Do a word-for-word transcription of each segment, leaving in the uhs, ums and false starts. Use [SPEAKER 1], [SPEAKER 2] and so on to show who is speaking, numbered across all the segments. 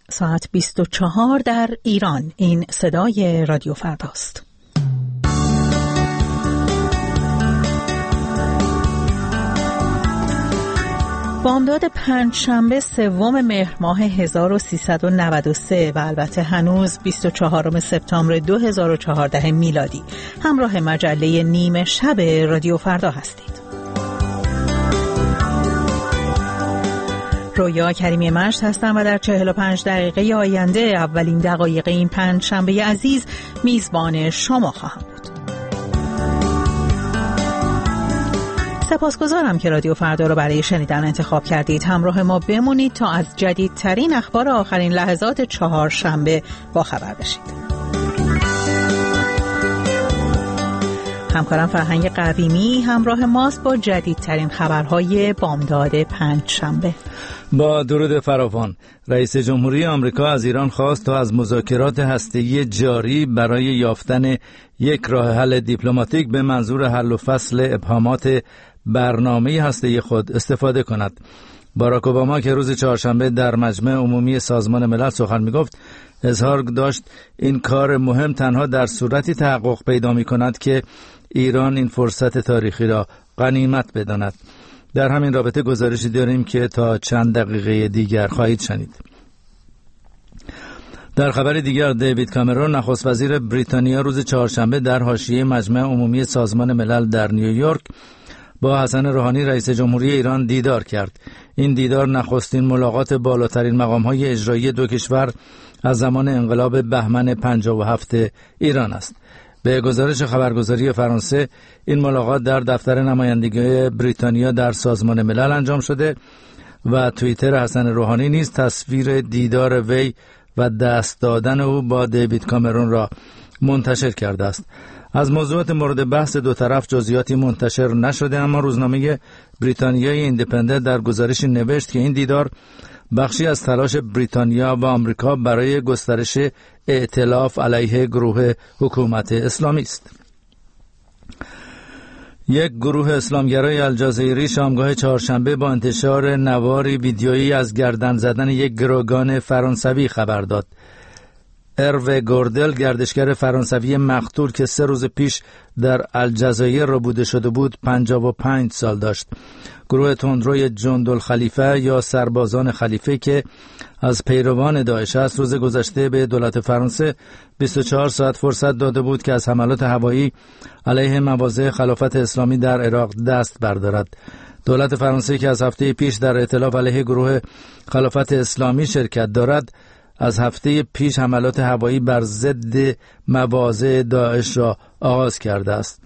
[SPEAKER 1] ساعت بیست و چهار در ایران. این صدای رادیو فرداست. بامداد پنجشنبه سوم مهر ماه هزار و سیصد و نود و سه و البته هنوز بیست و چهارم سپتامبر دو هزار و چهارده میلادی همراه مجله نیمه شب رادیو فردا هستید. رویا کریمی مشت هستم و در چهل و پنج دقیقه آینده اولین دقایق این پنجشنبه عزیز میزبان شما خواهم بود. سپاسگزارم که رادیو فردا رو برای شنیدن انتخاب کردید. همراه ما بمونید تا از جدیدترین اخبار آخرین لحظات چهارشنبه با خبر بشید. همکارم فرهنگ قویمی همراه ماست با جدیدترین خبرهای بامداد پنجشنبه.
[SPEAKER 2] با درود فراوان، رئیس جمهوری آمریکا از ایران خواست تا از مذاکرات هسته‌ای جاری برای یافتن یک راه حل دیپلماتیک به منظور حل و فصل ابهامات برنامه هسته‌ای خود استفاده کند. باراک اوباما که روز چهارشنبه در مجمع عمومی سازمان ملل سخن می‌گفت، اظهار داشت این کار مهم تنها در صورتی تحقق پیدا می‌کند که ایران این فرصت تاریخی را غنیمت بداند. در همین رابطه گزارشی داریم که تا چند دقیقه دیگر خواهید شنید. در خبر دیگر، دیوید کامرون نخست وزیر بریتانیا روز چهارشنبه در حاشیه مجمع عمومی سازمان ملل در نیویورک با حسن روحانی رئیس جمهوری ایران دیدار کرد. این دیدار نخستین ملاقات بالاترین مقام‌های اجرایی دو کشور از زمان انقلاب بهمن پنجاه و هفت ایران است. به گزارش خبرگزاری فرانسه، این ملاقات در دفتر نمایندگی بریتانیا در سازمان ملل انجام شده و توییتر حسن روحانی نیز تصویر دیدار وی و دست دادن او با دیوید کامرون را منتشر کرده است. از موضوعات مورد بحث دو طرف جزئیاتی منتشر نشده، اما روزنامه بریتانیای ایندیپندنت در گزارشی نوشت که این دیدار بخشی از تلاش بریتانیا و آمریکا برای گسترش ائتلاف علیه گروه حکومت اسلامی است. یک گروه اسلامگرای الجزایری شامگاه چهارشنبه با انتشار نواری ویدیویی از گردن زدن یک گروگان فرانسوی خبر داد. اروه گوردل، گردشگر فرانسوی مقتول که سه روز پیش در الجزایر ربوده شده بود، پنجاه و پنج سال داشت. گروه تندروی جندالخلیفه یا سربازان خلیفه که از پیروان داعش است، روز گذشته به دولت فرانسه بیست و چهار ساعت فرصت داده بود که از حملات هوایی علیه مواضع خلافت اسلامی در عراق دست بردارد. دولت فرانسه که از هفته پیش در ائتلاف علیه گروه خلافت اسلامی شرکت دارد، از هفته پیش حملات هوایی بر ضد مواضع داعش را آغاز کرده است.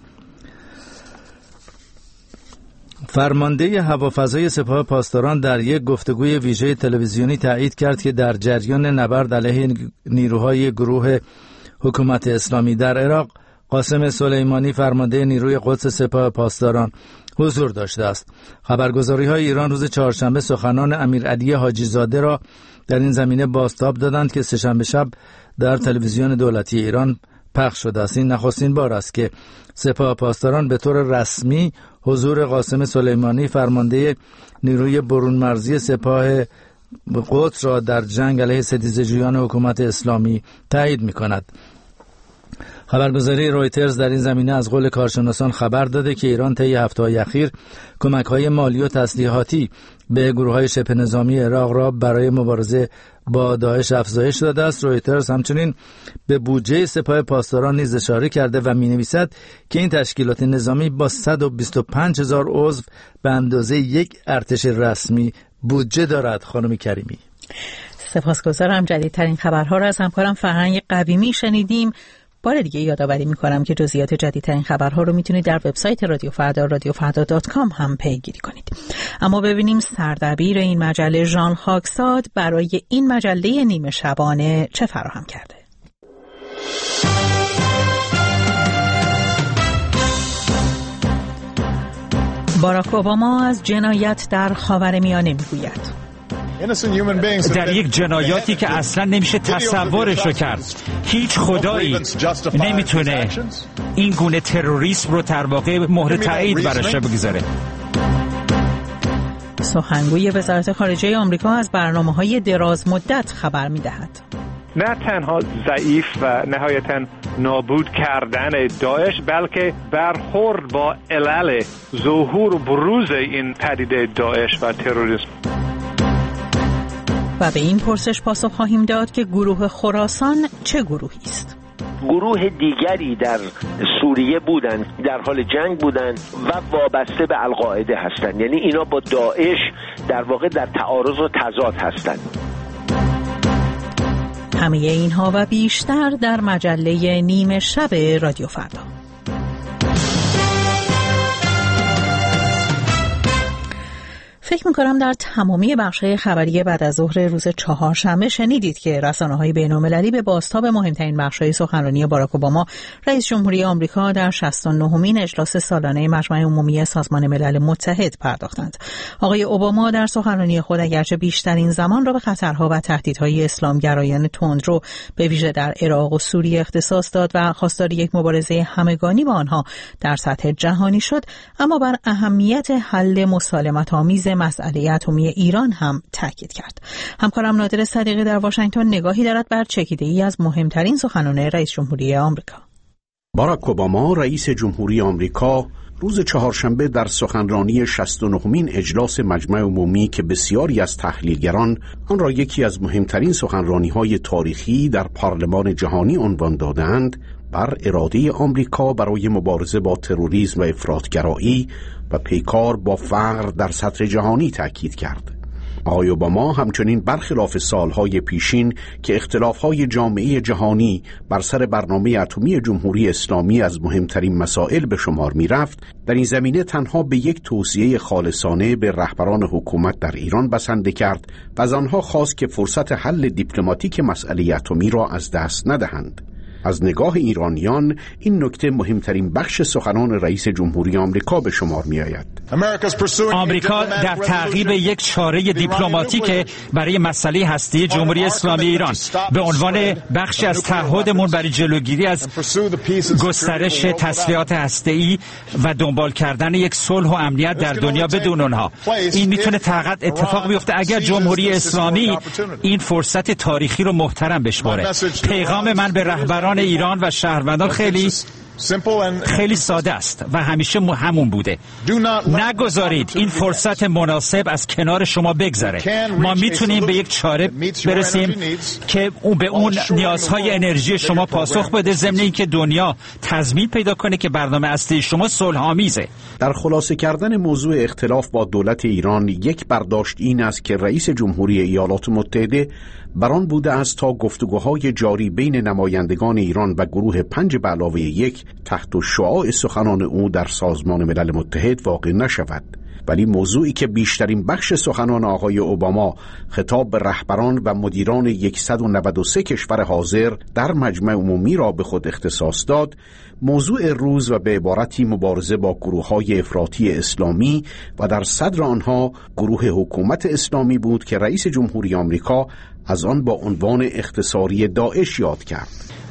[SPEAKER 2] فرمانده هوافضای سپاه پاسداران در یک گفتگوی ویژه تلویزیونی تایید کرد که در جریان نبرد علیه نیروهای گروه حکومت اسلامی در عراق، قاسم سلیمانی فرمانده نیروی قدس سپاه پاسداران حضور داشته است. خبرگزاری‌های ایران روز چهارشنبه سخنان امیرعلی حاجی زاده را در این زمینه بازتاب دادند که سه‌شنبه شب در تلویزیون دولتی ایران پخش شده است. این نخستین بار است که سپاه پاسداران به طور رسمی حضور قاسم سلیمانی فرمانده نیروی برون مرزی سپاه قدس را در جنگ علیه ستیزجویان حکومت اسلامی تایید می‌کند. خبرگزاری رویترز در این زمینه از قول کارشناسان خبر داده که ایران طی هفته‌های اخیر کمک‌های مالی و تسلیحاتی به گروه‌های شبه نظامی عراق را برای مبارزه با داعش افزایش داده است. رویترز همچنین به بودجه سپاه پاسداران نیز اشاره کرده و می‌نویسد که این تشکیلات نظامی با صد و بیست و پنج هزار عضو به اندازه یک ارتش رسمی بودجه دارد. خانم کریمی،
[SPEAKER 1] سپاسگزارم. جدیدترین خبرها را از همکارم فرهنگ قویمی شنیدیم. بار دیگه یادآوری می‌کنم که جزئیات جدیدترین خبرها رو میتونید در وبسایت رادیو فردا رادیو فردا دات کام هم پیگیری کنید. اما ببینیم سردبیر این مجله ژان خاکساد برای این مجله نیمه شبانه چه فراهم کرده. باراک اوباما از جنایت در خاورمیانه میگوید.
[SPEAKER 3] در یک جنایاتی که اصلا نمیشه تصورش رو کرد. هیچ خدایی نمیتونه این گونه تروریسم رو در واقع مهر تایید براش بگذاره.
[SPEAKER 1] سخنگوی وزارت خارجه آمریکا از برنامه‌های دراز مدت خبر می‌دهد.
[SPEAKER 4] نه تنها ضعیف و نهایتاً نابود کردن داعش، بلکه برخورد با علل ظهور و بروز این پدیده داعش و تروریسم.
[SPEAKER 1] و به این پرسش پاسخ خواهیم داد که گروه خراسان چه گروهی است؟
[SPEAKER 5] گروه دیگری در سوریه بودند، در حال جنگ بودند و وابسته به القاعده هستند، یعنی اینا با داعش در واقع در تعارض و تضاد هستند.
[SPEAKER 1] همه اینها و بیشتر در مجله نیمه شب رادیو فردا. فکر می‌کنم در تمامی بخش‌های خبری بعد از ظهر روز چهارشنبه شنیدید که رسانه‌های بین‌المللی به بازتاب مهمترین بخش‌های سخنرانی باراک اوباما رئیس جمهوری آمریکا در شصت و نهمین اجلاس سالانه مجمع عمومی سازمان ملل متحد پرداختند. آقای اوباما در سخنرانی خود اگرچه بیشترین زمان را به خطرها و تهدیدهای اسلامگرایان تندرو به ویژه در عراق و سوریه اختصاص داد و خواستار یک مبارزه همگانی با آنها در سطح جهانی شد، اما بر اهمیت حل مسالمت‌آمیز مسئله اتمی ایران هم تاکید کرد. همکارم نادر صدیقی در واشنگتن نگاهی دارد بر چکیده‌ای از مهمترین سخنان رئیس جمهوری آمریکا.
[SPEAKER 6] باراک اوباما رئیس جمهوری آمریکا روز چهارشنبه در سخنرانی شصت و نهمین اجلاس مجمع عمومی که بسیاری از تحلیلگران آن را یکی از مهمترین سخنرانی‌های تاریخی در پارلمان جهانی عنوان دادند، بر اراده آمریکا برای مبارزه با تروریسم و افراطگرایی و پیکار با فقر در سطح جهانی تاکید کرد. آقای اوباما همچنین برخلاف سالهای پیشین که اختلافهای جامعه جهانی بر سر برنامه اتمی جمهوری اسلامی از مهمترین مسائل به شمار می رفت، در این زمینه تنها به یک توصیه خالصانه به رهبران حکومت در ایران بسنده کرد و از آنها خواست که فرصت حل دیپلماتیک مسئله اتمی را از دست ندهند. از نگاه ایرانیان این نکته مهمترین بخش سخنان رئیس جمهوری آمریکا به شمار می آید.
[SPEAKER 3] آمریکا در تعقیب یک چاره دیپلماتیک برای مسئله هسته جمهوری اسلامی ایران به عنوان بخشی از تعهدمون برای جلوگیری از گسترش تسلیحات هسته‌ای و دنبال کردن یک صلح و امنیت در دنیا بدون اونها. این میتونه فقط اتفاق بیفته اگر جمهوری اسلامی این فرصت تاریخی رو محترم بشماره. پیغام من به رهبران ایران و شهروندان خیلی خیلی ساده است و همیشه همون بوده. نگذارید این فرصت مناسب از کنار شما بگذره. ما میتونیم به یک چاره برسیم که اون به اون نیازهای انرژی شما پاسخ بده، ضمن اینکه دنیا تضمین پیدا کنه که برنامه اصلی شما صلح‌آمیزه.
[SPEAKER 6] در خلاصه کردن موضوع اختلاف با دولت ایران، یک برداشت این است که رئیس جمهوری ایالات متحده بران بوده است تا گفتگوهای جاری بین نمایندگان ایران و گروه پنج به علاوه یک تحت شعاع سخنان او در سازمان ملل متحد واقع نشود. ولی موضوعی که بیشترین بخش سخنان آقای اوباما خطاب به رهبران و مدیران صد و نود و سه کشور حاضر در مجمع عمومی را به خود اختصاص داد، موضوع روز و به عبارتی مبارزه با گروه‌های افراطی اسلامی و در صدر آنها گروه حکومت اسلامی بود که رئیس جمهوری آمریکا از آن با عنوان اختصاری داعش یاد کرد.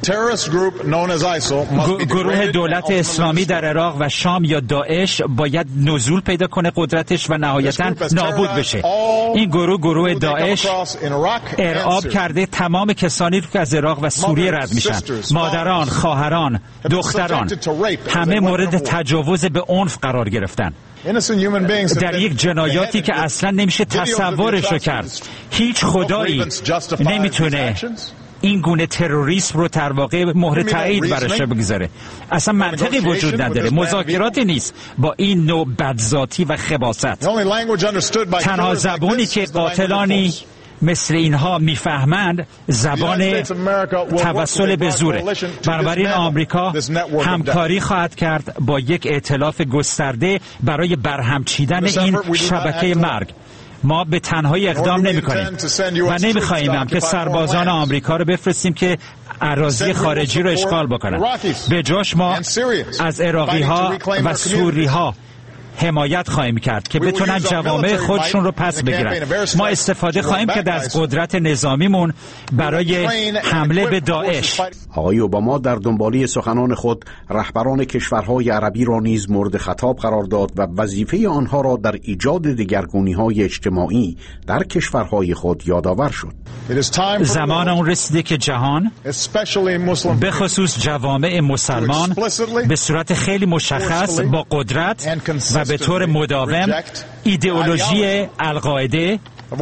[SPEAKER 3] گروه دولت اسلامی در عراق و شام یا داعش باید نزول پیدا کنه قدرتش و نهایتاً نابود بشه. این گروه گروه داعش ارعاب کرده تمام کسانی که از عراق و سوریه رد میشن، مادران، خواهران، دختران، همه مورد تجاوز به عنف قرار گرفتن در یک جنایاتی که اصلا نمیشه تصورش رو کرد. هیچ خدایی نمیتونه این گونه تروریسم رو در واقع مهر تایید برش بگذاره. اصلا منطقی وجود نداره، مذاکراتی نیست با این نوع بدذاتی و خباثت. تنها زبانی که قاتلانی مثل اینها میفهمند زبان توسل به زوره. بنابراین آمریکا همکاری خواهد کرد با یک ائتلاف گسترده برای برهم چیدن این شبکه مرگ. ما به تنهایی اقدام نمی کنیم و نمی خواهیم هم که سربازان آمریکا رو بفرستیم که اراضی خارجی رو اشغال بکنن. به جاش ما از عراقی ها و سوری ها حمایت خواهیم کرد که بتونن جوامع خودشون رو پس بگیرن. ما استفاده خواهیم کرد از قدرت نظامیمون برای حمله به داعش.
[SPEAKER 6] آقای اوباما در دنباله سخنان خود رهبران کشورهای عربی را نیز مورد خطاب قرار داد و وظیفه آنها را در ایجاد دگرگونی‌های اجتماعی در کشورهای خود یادآور شد.
[SPEAKER 3] زمان اون رسیده که جهان، به خصوص جوامع مسلمان، به صورت خیلی مشخص با قدرت و به طور مداوم ایدئولوژی القاعده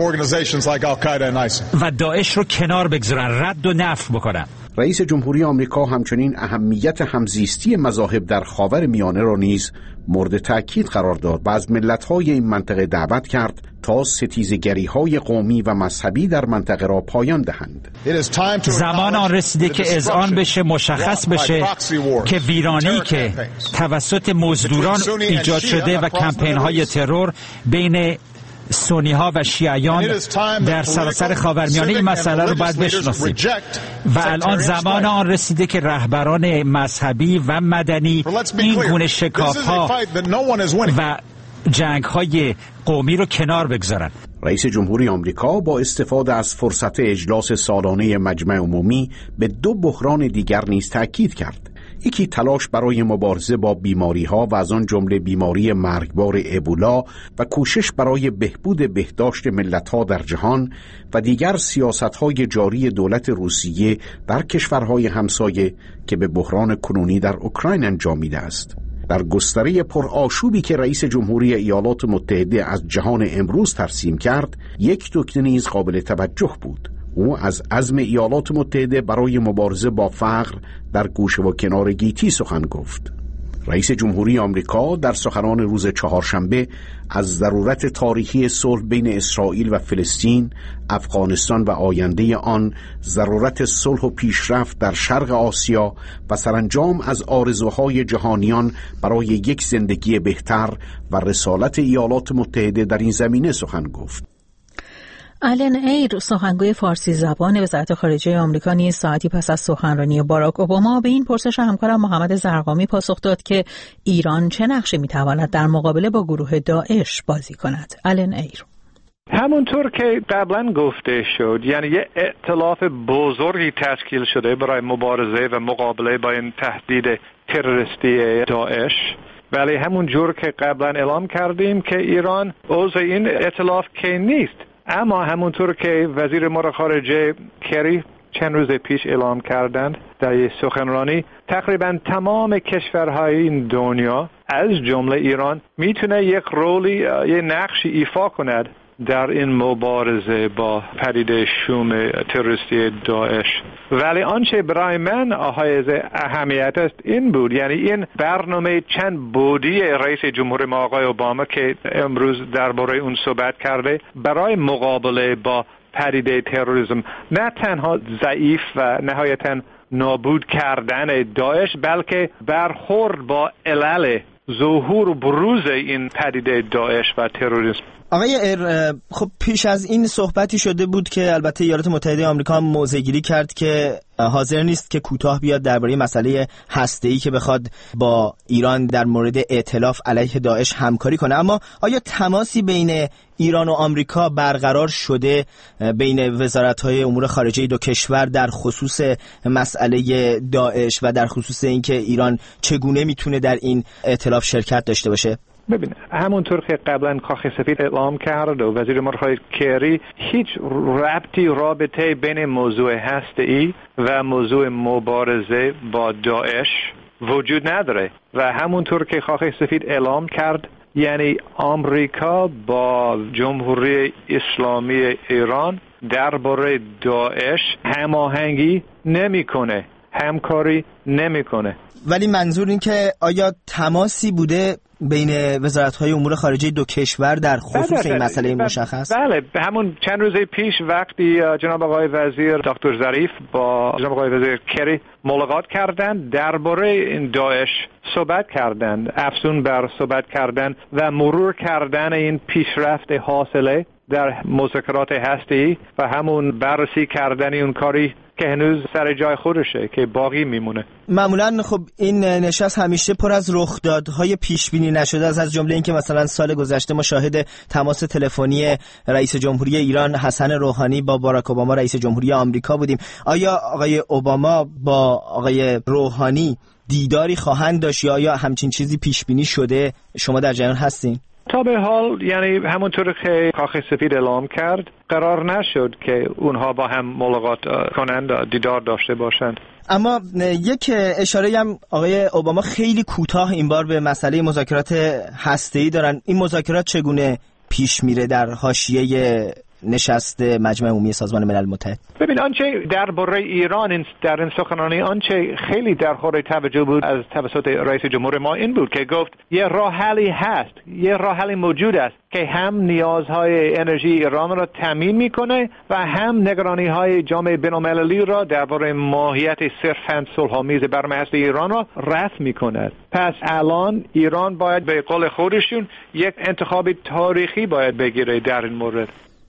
[SPEAKER 3] و داعش رو کنار بگذارن، رد و نفی بکنن.
[SPEAKER 6] رئیس جمهوری آمریکا همچنین اهمیت همزیستی مذاهب در خاور میانه را نیز مورد تأکید قرار داد و از ملت‌های این منطقه دعوت کرد تا ستیزگری‌های قومی و مذهبی در منطقه را پایان دهند.
[SPEAKER 3] زمان آن رسیده که اذعان بشه، مشخص بشه که ویرانی که توسط مزدوران ایجاد شده و کمپین‌های ترور بین سنی ها و شیعیان در سراسر خاورمیانه این مسئله رو باید بشناسیم و الان زمان آن رسیده که رهبران مذهبی و مدنی این گونه شکاف ها و جنگ های قومی رو کنار بگذارن.
[SPEAKER 6] رئیس جمهوری آمریکا با استفاده از فرصت اجلاس سالانه مجمع عمومی به دو بحران دیگر نیز تاکید کرد. یکی تلاش برای مبارزه با بیماری‌ها و از آن جمله بیماری مرگبار ابولا و کوشش برای بهبود بهداشت ملت‌ها در جهان و دیگر سیاست‌های جاری دولت روسیه در کشورهای همسایه که به بحران کنونی در اوکراین انجامیده است. در گستره پرآشوبی که رئیس جمهوری ایالات متحده از جهان امروز ترسیم کرد، یک نکته نیز قابل توجه بود. او از عزم ایالات متحده برای مبارزه با فقر در گوشه و کنار گیتی سخن گفت. رئیس جمهوری آمریکا در سخنان روز چهارشنبه از ضرورت تاریخی صلح بین اسرائیل و فلسطین، افغانستان و آینده آن، ضرورت صلح و پیشرفت در شرق آسیا و سرانجام از آرزوهای جهانیان برای یک زندگی بهتر و رسالت ایالات متحده در این زمینه سخن گفت.
[SPEAKER 1] آلن ایر، سخنگوی فارسی زبان وزارت خارجه آمریکا، نیز ساعتی پس از سخنرانی باراک اوباما به این پرسش همکارم محمد زرقامی پاسخ داد که ایران چه نقشی میتواند در مقابله با گروه داعش بازی کند. آلن ایر:
[SPEAKER 4] همونطور که قبلا گفته شد، یعنی یه ائتلاف بزرگی تشکیل شده برای مبارزه و مقابله با این تهدید تروریستی داعش، ولی همون جور که قبلا اعلام کردیم که ایران عضو این ائتلاف که نیست. اما همونطور که وزیر امور خارجه کری چند روز پیش اعلام کردند در یک سخنرانی، تقریبا تمام کشورهای این دنیا از جمله ایران میتونه یک رولی، یک نقشی ایفا کند در این مبارزه با پدیده شوم تروریستی داعش. ولی آنچه برای من حائز اهمیت است این بود، یعنی این برنامه چند بعدی رئیس جمهور ما آقای اوباما که امروز درباره اون صحبت کرده برای مقابله با پدیده تروریسم، نه تنها ضعیف و نهایتاً نابود کردن داعش، بلکه برخورد با علل ظهور و بروز این پدیده داعش و تروریسم.
[SPEAKER 7] آقای ایر، خب پیش از این صحبتی شده بود که البته ایالات متحده آمریکا هم موضع‌گیری کرد که حاضر نیست که کوتاه بیاد درباره مسئله هسته‌ای که بخواد با ایران در مورد ائتلاف علیه داعش همکاری کنه. اما آیا تماسی بین ایران و آمریکا برقرار شده بین وزارت‌های امور خارجه دو کشور در خصوص مسئله داعش و در خصوص اینکه ایران چگونه میتونه در این ائتلاف شرکت داشته باشه؟
[SPEAKER 4] ببین، همونطور که قبلا کاخ سفید اعلام کرد و وزیر امور خارجه کری، هیچ ربطی رابطه بین موضوع هسته‌ای و موضوع مبارزه با داعش وجود نداره و همونطور که کاخ سفید اعلام کرد، یعنی آمریکا با جمهوری اسلامی ایران درباره داعش هماهنگی نمیکنه، همکاری نمیکنه.
[SPEAKER 7] ولی منظور این که آیا تماسی بوده بین وزارت‌های امور خارجه دو کشور در خصوص این مسئله مشخص؟
[SPEAKER 4] بله، همون چند روز پیش وقتی جناب آقای وزیر دکتر ظریف با جناب آقای وزیر کری ملاقات کردند، درباره این داعش صحبت کردند، افزون بر صحبت کردند و مرور کردن این پیشرفت حاصله در مذاکرات هسته‌ای و همون بررسی کردن اون کاری که هنوز سر جای خودشه که باقی میمونه.
[SPEAKER 7] معمولا خب این نشست همیشه پر از رخدادهای پیش بینی نشده است، از جمله اینکه مثلا سال گذشته ما شاهد تماس تلفنی رئیس جمهوری ایران حسن روحانی با باراک اوباما رئیس جمهوری آمریکا بودیم. آیا آقای اوباما با آقای روحانی دیداری خواهند داشت یا آیا همچین چیزی پیش بینی شده؟ شما در جریان هستین؟
[SPEAKER 4] تا به حال یعنی همونطور که کاخ سفید اعلام کرد قرار نشد که اونها با هم ملاقات کنند، دیدار داشته باشند.
[SPEAKER 7] اما یک اشاره هم آقای اوباما خیلی کوتاه این بار به مسئله مذاکرات هسته‌ای دارن. این مذاکرات چگونه پیش میره در حاشیه نشست مجمع عمومی سازمان ملل متحد؟
[SPEAKER 4] ببین آنچه درباره ایران در این سخنرانی آنچه خیلی در حال توجه بود از توسط رئیس جمهور ما این بود که گفت یه راه حلی هست، یه راه حلی موجود است که هم نیازهای انرژی ایران را تامین میکنه و هم نگرانی‌های جامعه بین‌المللی را درباره ماهیت صرفاً صلح‌آمیز برنامه هسته ایران را رفع میکند. پس الان ایران باید به قول خودشون یک انتخاب تاریخی باید بگیره در این مورد.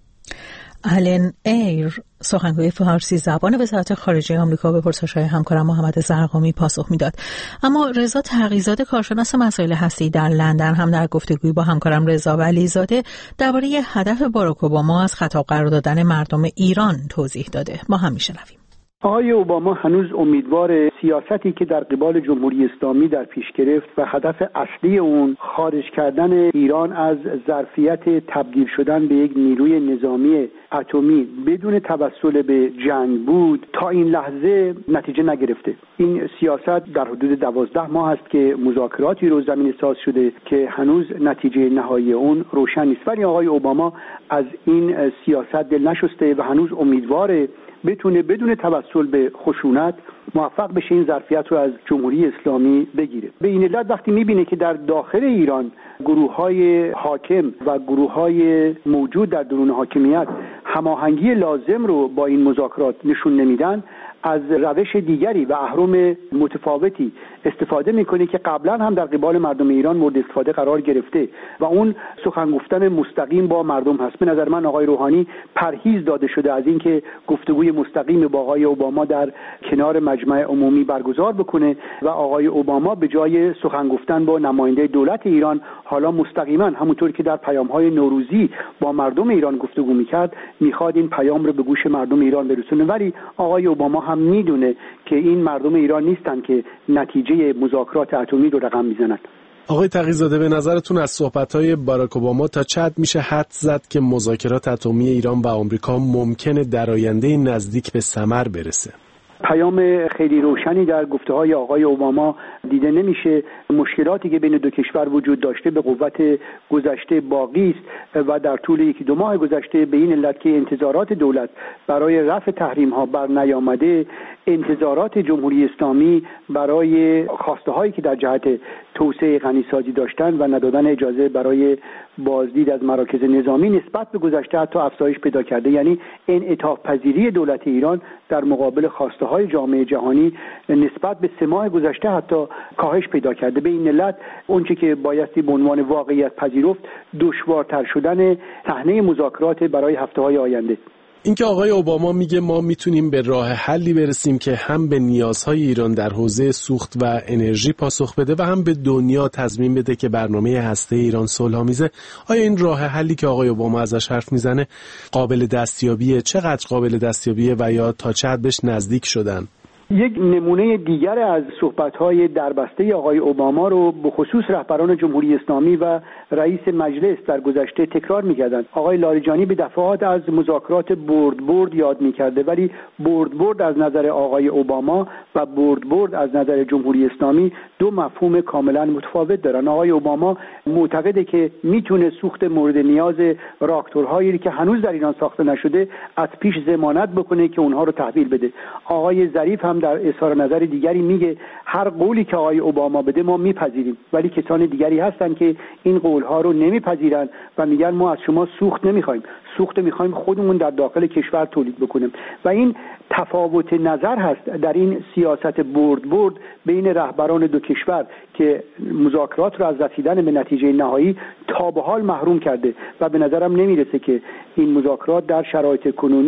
[SPEAKER 1] آلن ایر سخنگوی فارسی زبان وزارت خارجه آمریکا به پرسش‌های همکارم محمد زرقامی پاسخ میداد. اما رضا تقی‌زاده کارشناس مسائل هسته‌ای در لندن هم در گفتگوی با همکارم رضا ولیزاده درباره هدف باراک اوباما از خطاب قرار دادن مردم ایران توضیح داده. ما هم میشنویم.
[SPEAKER 8] آقای اوباما هنوز امیدوار سیاستی که در قبال جمهوری اسلامی در پیش گرفت و هدف اصلی اون خارج کردن ایران از ظرفیت تبدیل شدن به یک نیروی نظامی اتمی بدون توسل به جنگ بود، تا این لحظه نتیجه نگرفته. این سیاست در حدود دوازده ماه است که مذاکراتی رو زمین ساز شده که هنوز نتیجه نهایی اون روشن نیست، ولی آقای اوباما از این سیاست دل نشسته و هنوز امیدواره بتونه بدون توسل به خشونت موفق بشه این ظرفیت رو از جمهوری اسلامی بگیره. به این علت وقتی میبینه که در داخل ایران گروه‌های حاکم و گروه‌های موجود در درون حاکمیت هماهنگی لازم رو با این مذاکرات نشون نمیدن، از روش دیگری و اهرم متفاوتی استفاده میکنه که قبلا هم در قبال مردم ایران مورد استفاده قرار گرفته و اون سخن گفتن مستقیم با مردم هست. به نظر من آقای روحانی پرهیز داده شده از اینکه گفتگوی مستقیم با آقای اوباما در کنار مجمع عمومی برگزار بکنه و آقای اوباما به جای سخن گفتن با نماینده دولت ایران حالا مستقیما همونطور که در پیام‌های نوروزی با مردم ایران گفتگو میکرد میخواد این پیام رو به گوش مردم ایران برسونه. ولی آقای اوباما هم میدونه که این مردم ایران نیستن که نتیجه مذاکرات اتمی رو رقم میزنن.
[SPEAKER 9] آقای تقی‌زاده، به نظرتون از صحبت‌های باراک اوباما تا چه حد میشه حد زد که مذاکرات اتمی ایران و آمریکا ممکنه در آینده نزدیک به ثمر برسه؟
[SPEAKER 8] پیام خیلی روشنی در گفته‌های آقای اوباما دیده نمیشه. مشکلاتی که بین دو کشور وجود داشته به قوت گذشته باقی است و در طول یکی دو ماه گذشته به این علت که انتظارات دولت برای رفع تحریم‌ها بر نیامده، انتظارات جمهوری اسلامی برای خواسته‌هایی که در جهت توسعه غنیسازی داشتن و ندادن اجازه برای بازدید از مراکز نظامی نسبت به گذشته حتی افزایش پیدا کرده. یعنی انعطاف پذیری دولت ایران در مقابل خواسته‌های جامعه جهانی نسبت به سه ماه گذشته حتی کاهش پیدا کرده. به این علت اونچه که بایستی به عنوان واقعیت پذیرفت دشوارتر شدن صحنه مذاکرات برای هفته‌های آینده.
[SPEAKER 9] اینکه آقای اوباما میگه ما میتونیم به راه حلی برسیم که هم به نیازهای ایران در حوزه سوخت و انرژی پاسخ بده و هم به دنیا تضمین بده که برنامه هسته ایران صلح‌آمیزه، آیا این راه حلی که آقای اوباما ازش حرف میزنه قابل دستیابیه؟ چقدر قابل دستیابیه و یا تا چه حد بهش نزدیک شدن؟
[SPEAKER 8] یک نمونه دیگر از صحبت‌های دربسته آقای اوباما رو به خصوص رهبران جمهوری اسلامی و رئیس مجلس در گذشته تکرار می‌کردند. آقای لاریجانی به دفعات از مذاکرات برد برد یاد می‌کرده، ولی برد برد از نظر آقای اوباما و برد برد از نظر جمهوری اسلامی دو مفهوم کاملا متفاوت دارن. آقای اوباما معتقده که میتونه سوخت مورد نیاز راکتورهایی که هنوز در ایران ساخته نشده از پیش ضمانت بکنه که اونها رو تحویل بده. آقای ظریف هم در اظهار نظر دیگری میگه هر قولی که آقای اوباما بده ما میپذیریم، ولی کسان دیگری هستن که این قولها رو نمیپذیرن و میگن ما از شما سوخت نمیخوایم، سوخت میخوایم خودمون در داخل کشور تولید بکنیم. و این تفاوت نظر هست در این سیاست برد برد بین رهبران دو کشور که مذاکرات رو از رسیدن به نتیجه نهایی تا به حال محروم کرده و به نظرم نمیرسه که این مذاکرات در شرایط کنونی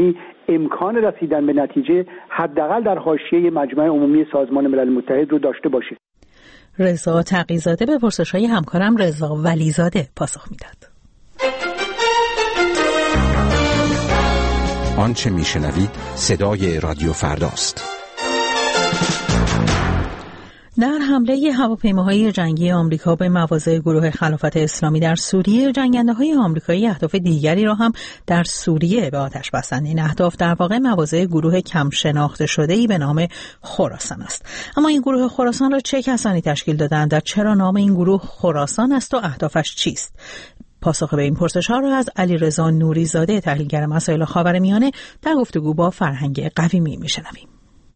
[SPEAKER 8] امکان رسیدن به نتیجه حداقل در حاشیه مجمع عمومی سازمان ملل متحد رو داشته باشه.
[SPEAKER 1] رضا تقی‌زاده به پرسش‌های همکارم رضا ولیزاده پاسخ میداد.
[SPEAKER 10] آنچه میشنوید صدای رادیو فرداست.
[SPEAKER 1] در حمله هواپیماهای جنگی آمریکا به مواضع گروه خلافت اسلامی در سوریه، جنگنده‌های آمریکایی اهداف دیگری را هم در سوریه به آتش بستند. این اهداف در واقع مواضع گروه کم شناخته شده‌ای به نام خراسان است. اما این گروه خراسان را چه کسانی تشکیل دادند و چرا نام این گروه خراسان است و اهدافش چیست؟ پاسخ به این پرسش‌ها را از علیرضا نوری‌زاده، تحلیلگر مسائل خاورمیانه، در گفتگو با فرهنگ قویمی می‌شنویم.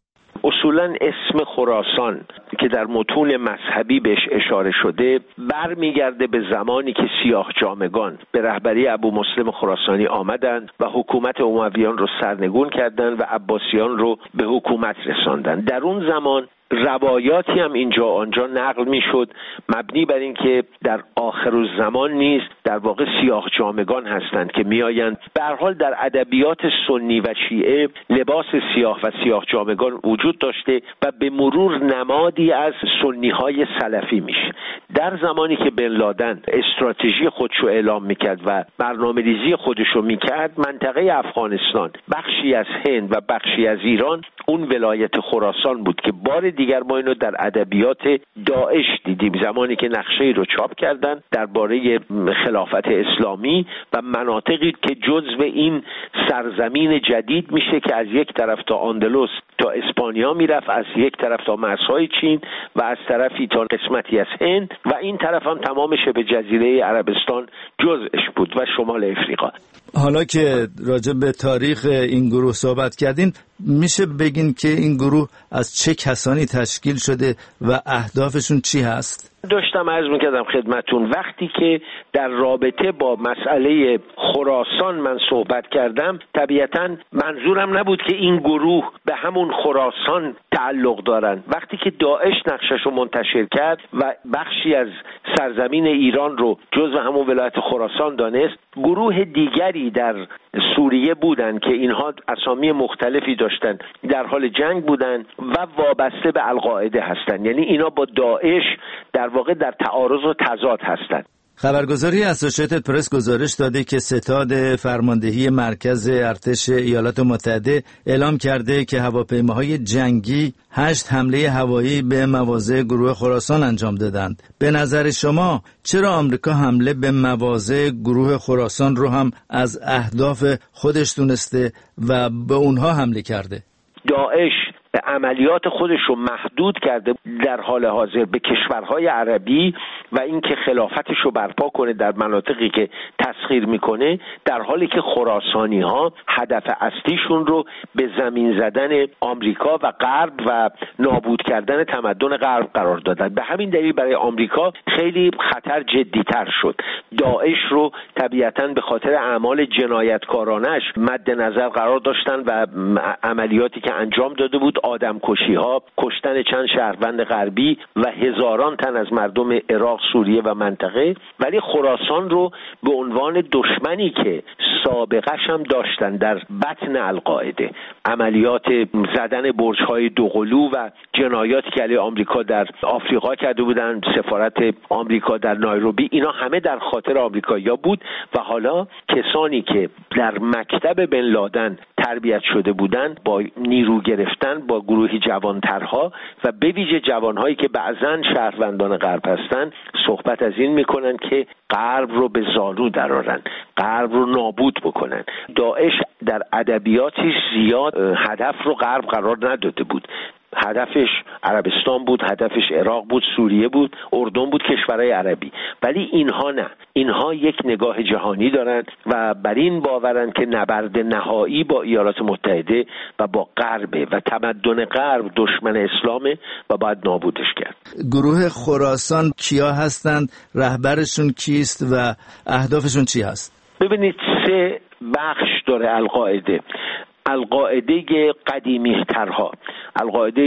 [SPEAKER 5] اصولاً اسم خراسان که در متون مذهبی بهش اشاره شده برمیگرده به زمانی که سیاه جامگان به رهبری ابو مسلم خراسانی آمدند و حکومت امویان رو سرنگون کردند و عباسیان رو به حکومت رساندند. در اون زمان روایاتی هم اینجا آنجا نقل میشد مبنی بر این که در آخر الزمان نیز در واقع سیاه جامگان هستند که میآیند. به هر حال در ادبیات سنی و شیعه لباس سیاه و سیاه جامگان وجود داشته و به مرور نمادی از سنی های سلفی میشه. در زمانی که بن لادن استراتژی خودشو اعلام میکرد و برنامه‌ریزی خودشو میکرد، منطقه افغانستان، بخشی از هند و بخشی از ایران اون ولایت خراسان بود که بار دیگر ما اینو در ادبیات داعش دیدیم، زمانی که نقشه‌ای رو چاپ کردن درباره خلافت اسلامی و مناطقی که جزو این سرزمین جدید میشه که از یک طرف تا اندلس تا اسپانیا میرفت، از یک طرف تا مرزهای چین و از طرفی تا قسمتی از هند و این طرف هم تمام شبه جزیره عربستان جزءش بود و شمال افریقا.
[SPEAKER 2] حالا که راجع به تاریخ این گروه صحبت کردین، میشه بگین که این گروه از چه کسانی تشکیل شده و اهدافشون چی هست؟
[SPEAKER 5] داشتم عرض میکردم خدمتون، وقتی که در رابطه با مسئله خراسان من صحبت کردم، طبیعتاً منظورم نبود که این گروه به همون خراسان تعلق دارن. وقتی که داعش نقشش رو منتشر کرد و بخشی از سرزمین ایران رو جزو همون ولایت خراسان دانست، گروه دیگری در سوریه بودن که اینها اسامی مختلفی داشتن، در حال جنگ بودن و وابسته به القاعده هستن، یعنی اینا با داعش در واقع در تعارض و تضاد هستن.
[SPEAKER 2] خبرگزاری اسوشیتد پرس گزارش داده که ستاد فرماندهی مرکز ارتش ایالات متحده اعلام کرده که هواپیماهای جنگی هشت حمله هوایی به مواضع گروه خراسان انجام دادند. به نظر شما چرا آمریکا حمله به مواضع گروه خراسان رو هم از اهداف خودش دونسته و به اونها حمله کرده؟
[SPEAKER 5] داعش عملیات خودش رو محدود کرده در حال حاضر به کشورهای عربی و اینکه خلافتش رو برپا کنه در مناطقی که تسخیر میکنه، در حالی که خراسانی ها هدف اصلیشون رو به زمین زدن آمریکا و غرب و نابود کردن تمدن غرب قرار دادن. به همین دلیل برای آمریکا خیلی خطر جدیتر شد. داعش رو طبیعتاً به خاطر اعمال جنایتکارانش مد نظر قرار داشتن و عملیاتی که انجام داده بود، آدمکشی ها، کشتن چند شهروند غربی و هزاران تن از مردم عراق، سوریه و منطقه، ولی خراسان رو به عنوان دشمنی که سابقش هم داشتن در بطن القاعده، عملیات زدن برج‌های دوقلو و جنایاتی که علیه آمریکا در آفریقا کرده بودن، سفارت آمریکا در نایروبی، اینا همه در خاطر آمریکایی‌ها بود و حالا کسانی که در مکتب بن لادن تربیت شده بودن با نیرو گرفتن با گروهی جوانترها و به ویژه جوانهایی که بعضن شهروندان غرب هستن صحبت از این میکنن که غرب رو به زالو درارن، غرب رو نابود بکنن. داعش در ادبیاتش زیاد هدف رو غرب قرار نداده بود. هدفش عربستان بود، هدفش عراق بود، سوریه بود، اردن بود، کشورهای عربی. ولی اینها نه، اینها یک نگاه جهانی دارن و بر این باورن که نبرد نهایی با ایالات متحده و با غرب و تمدن غرب دشمن اسلامه و باید نابودش کرد.
[SPEAKER 2] گروه خراسان کیا هستند؟ رهبرشون کیست و اهدافشون چی هست؟
[SPEAKER 5] ببینید، سه بخش داره القاعده. القاعده قدیمی ترها، القاعده‌ای که